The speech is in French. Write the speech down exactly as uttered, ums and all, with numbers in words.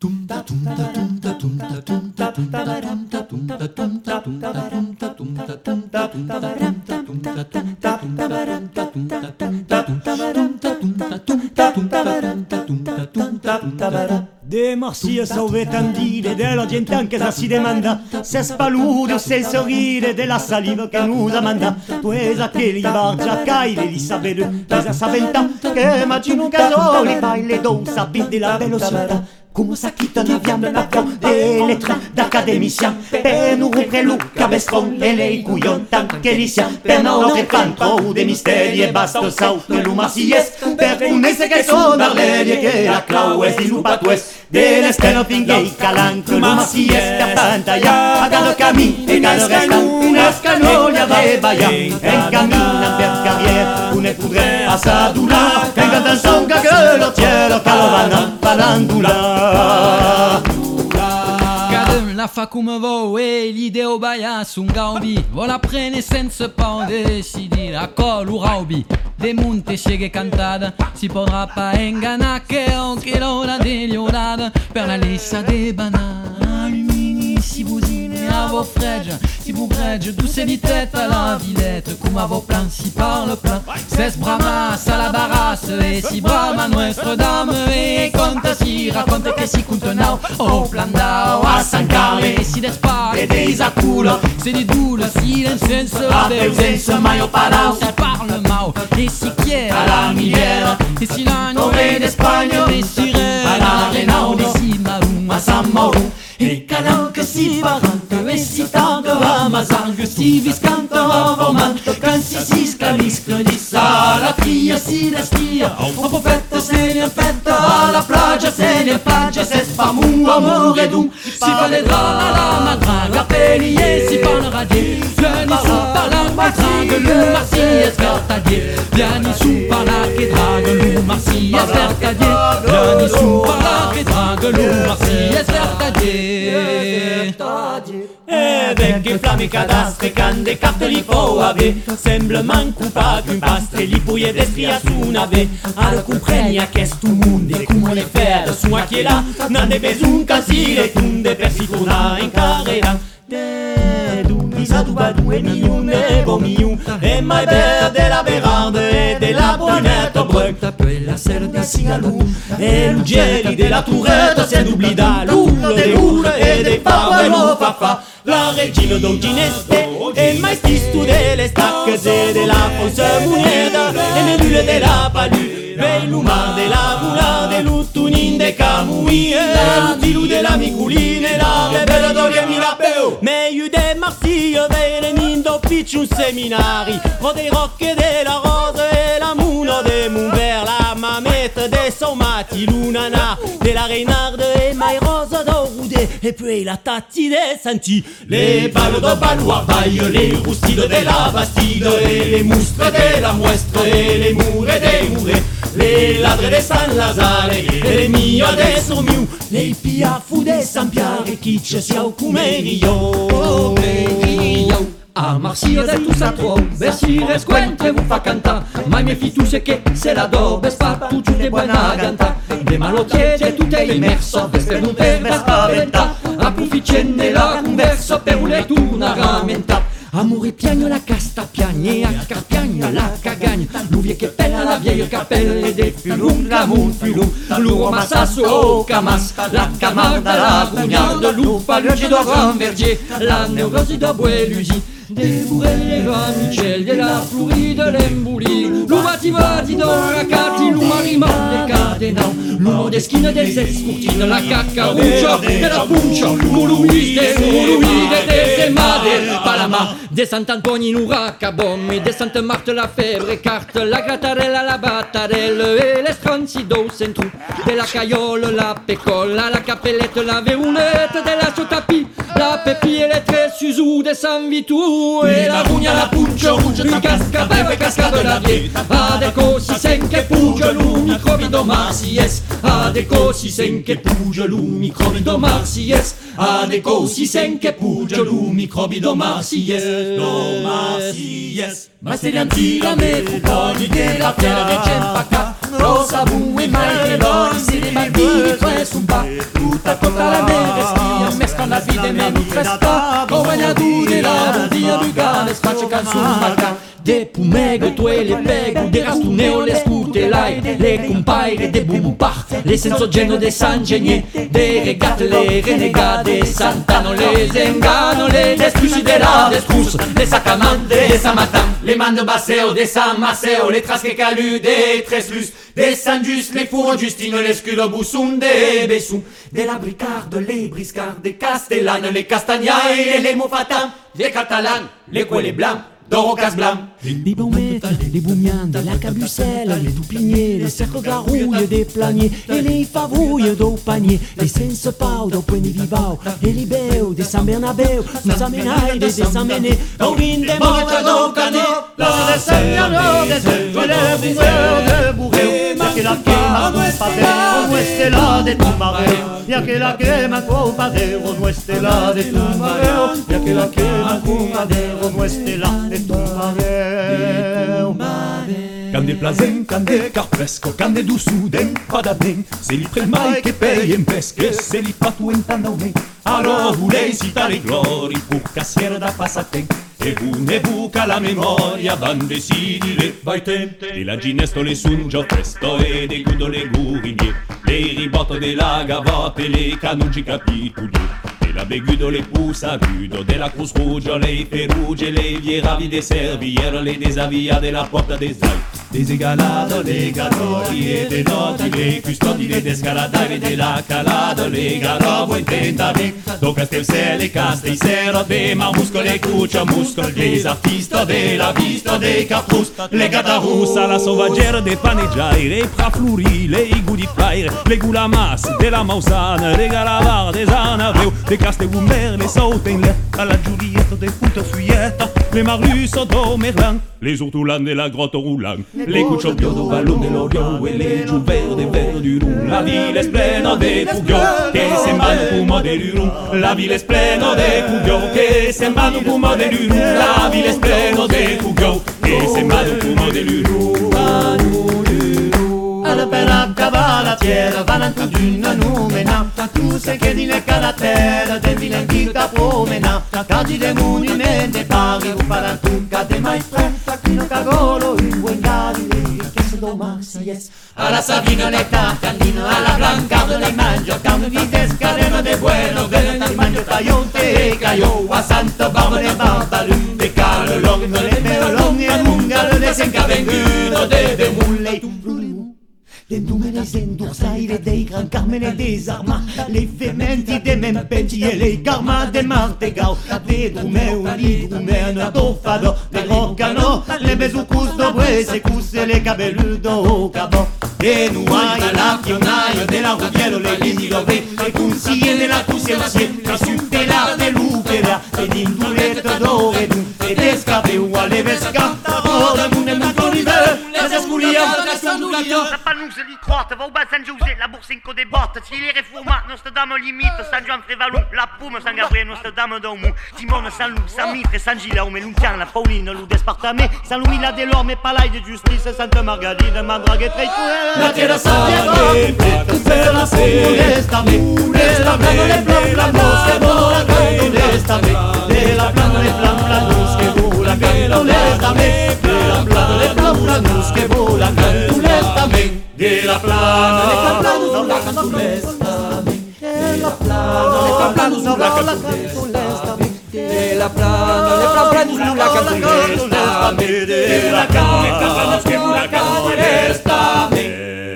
De Marcia sauve tandile della gente anche se si demanda se spaludo se il sorride della saliva che nous amanda tuesa che li bargia caile li sapere tesa saventa che immagino che soli fai le don sapete la velocità. Comment ça quitte un avion, l'avion et les trains d'académiciens per nous rompre le cabestron et les couillons tant qu'éliciens per notre plantro des mystères et basto sau que l'umacies per connaître che sono l'arlerie che la claues di lupatues de l'esterno finché calanco l'umacies per pantalla a cada camí e cada resta una scanolia de baya en camina per carrière un effondré à sa douleur en cantant son que le cielo calovana falandula. Cadem la fa come voi, l'idea o baia sun gaubi, vo la prene senza pause, si dirà col raubi. De monte sieghe cantada, si podrà pas enganar che anche l'ora degli orada, per la lissa de banana, lumini si buzine a vo fregge, si vous bregge, douce di tête à la villette, come a vo plan si parle plein, ses bramas à la barasse, et si brama nuestra dame, e conta si racconta che si contenau, au plan d'au a San Carle, e si despare, e dei aculo, se di dule, si l'incenso, a deusenza mai o parau, si parle mau, e si chiede a la miliera, e si l'agno, e d'Espagna, e si re, a la renau, e si marum, a San Mauro, e calanca si barranca, e si tanca a Mazanca, si viscanta a Vomanto, can si si scalisca di sa, la figlia si destia, un po' fetta se ne fetta, alla plaggia se ne plaggia, se spamu amore d'un, si valedra la madraga, peli e si parlera di, vieni su par la madraga, le Marsies Vertadier, vieni su par la che draga, le Marsies Vertadier, vieni su par la che draga, le Marsies Vertadier. E vecchie flamme cadastre can de carte li faut ave semblement coupa qu'un pastre li pouille d'estria su nave ara compreni aquest monde come le fer su aquí là n'han de besoin quasi le tunde per si tornar in carrera de d'un visatu badu e milion de bon milion e mai verde la berarde e de la brunette brun e la selle de cigalou e l'ugeli de la tourette se d'oubli da l'oule de l'oule e de parvelo fafa la regina d'Ogineste e mai stistu de le stacche de la falsa moneda e medule de la palu Bellumar de la moula de l'utunin de Camouille e l'utilu de la miculine la rebella d'Orie Mirapeo meglio de Marsiglia vele nindo picciun seminari o dei rocche de la rosa e la muna de Montbert la mamette de Somati l'unana de la Reynarde e mai rosa d'Orude e poi la tatti de Santi les balles de Balouardaille les roustides de la Bastide e les mustres de la Muestre e les mure de Mure les ladres de San Lazare e les mia de Somiu les piafou de San Pierre chi ci siau come io A Marsiglia de tous a tro, Bessi resquente vu fa canta, mai mi fitu se che se la do, Vespa tu giù de buona ganta, de malocchiere tutte immerso, Vesper non per spaventa, approficcenne la converso per un letto una ramenta. Amore piagno la casta piagne, a carpiagno la cagagne, l'uvie che pella la vieille capelle de fulum, l'amour fulum, l'uro massasso au camas, la camarda la grugnarde, l'ufa, le jet de grand verger, la neurosi de boelusi. Des bourrées, les ramichelles, de la Floride, l'embouli, l'umati vati d'oracati, l'umarima des cardenaux, l'umo des skines des escourtines, la cacaruccia, de la puncia, l'uluis des uluis, des emade, Palama, des Sant'Antoni, l'uracabommi, des Sainte Marthe, la Fèvre, carte, la grattarella, la battarelle, et les stronzido centru, de la caiolle, la pecola, la cappellette, la veunette, de la sotapi, la pepi et les tres susou, des San Vitou, e la rugna la puccio, lui casca, beve casca de la vie, a de cosi sen che pugio, lu microbi do Marsies, a de cosi sen che pugio, lu microbi do Marsies, a de cosi sen che pugio, lu microbi do Marsies, do Marsies. Ma se li antira me fu poi che la fiera de Cempacà, Rosa, bu e mai lori, se le bambini presso un bar. Tutta tutta la merestia, mesca la vita e meno fresca. Come a dure la dia bugale, spaccia canzone marca. Des poumègues, toi et les pegues, des rastuneo, les scutelai, les compaires, des boumparts, les sensogeno, des sangeniers, des régates, les renégats, des santano, les engano, les destruci de la destruce, les sacamans, des samatans, les mando basseo, des samaseo, les trasque calu, des treslus, des sanjus, les fourons Justine, les sculoboussoun, des bessous, des labricardes, les briscards, des castellanes, les castagnailles, les mofatans, des catalans, les coelets blancs, d'orocas blancs. Les baumettes, les boumiandes, la cabucelle, les toupiniers, les cercles garouilles des planiers, et les favouilles d'au panier, les sense pau d'au poignet vivau, et les béos des San Bernabéu, nous amenailles des Saménés, d'Aurin des Mortado Canet, la de Seigneur des œufs, les boueurs de bourreu, ya que la quema compadero, no estela de tu mareo, ya que la quema compadero, no estela de tu mareo, ya que la quema compadero, no estela de tu mareo. Quand des plazem, quand des carpesco, quand des douçous, den padabeng, c'est li premai che pei en pesche, c'est li patu en tandaumen. Alors voulez si tale glori, pour cassiere da passaten, e vous ne buca la memoria, van decidere, vai tente, e la ginestole sun già presto, e de gudo le guriglie, le ribotto della gavotte, le canuggi capitoli. La bégudo, les pouces à gudo, de la Cruz Rouge, les ferruges, les vieilles ravis des servières, les désavillades de la porte des ailes, des égalades, les gatori et des noti, les custodi, les descaladari de la calade, les garobo intentati, do castel les castei sero, des marmusco, les cuccia muscol, des artistes de la vista, des cartrous, les gatarous, à la sauvagère des paneggiai, les prafluri, les goudi fire, les goulamas, de la mausane, les galabar, des anaveu, des Castelgumber, les Sautenler, à la Giulietta des Punta Fuyetta, les Marlus do Merlan, les Ortolans de la grotte roulant, les Cucciopio do Ballon de l'Orio, et les Giuvert des Verts du Rum. La ville est pleine de Fugio, che sembrano fumo dell'Urum. La ville est pleine de Fugio, che sembrano fumo dell'Urum. La ville est pleine de Fugio, che sembrano fumo dell'Urum. Alla bella cavalatiera, valantu d'una numena, tu sei che di le carattere, del vilenchita promena, cadi de monumenti, pari, un palantunca de maestre, tacchino cagolo, un buen galile, che se domassi es. Alla Sabina le cantandino, alla Blancardo le mangio, carne vites, cadena de bueno, venen al mangio caionte e caio, a Santa Barbara de Barbalu, de calo longo, le meolong, e allungalo, de sencavengudo, de de mulle, Dendume les endursaire dei gran carmene des arma, les fementi de mempenti e les garma de martegau, de drumeu li drumeano dofado, de roccano, le besucus dobre secus e le cabelludo cabo. E nuai la pionaio de la rubiero le lini dove, e consiglie de la cusienzie, e supera de l'upera, e d'induletta dove du, e descapeu a le vesca, o de mune mentoride, les esculiam, La panousse di croate, va au bas San Giuse, la Boursinco des bottes, si les réformat, Nostradame limite, San Gian Frevalou, la Poume, San Gabriel, Nostradame d'Omu, Timone, San Lou, San Mitre, San Gilaume, Luntian, la Pauline, Lou d'Espartame, San Louis, la Delorme, Palais de Justice, Santa Margaride, Madrague, Treitouel, la Tierra Sainte, la Pulestame, la plano le plan planos, que vola Pulestame, de la plano le plan planos, que vola Pulestame, de la plano le plan planos, que vola Pulestame, de la plano le plan planos, la Pulestame, de la plano le plan planos, la Pulestame, de la plano le plan planos, la Pulestame, de la plano le plan planos, que vola Pulestame.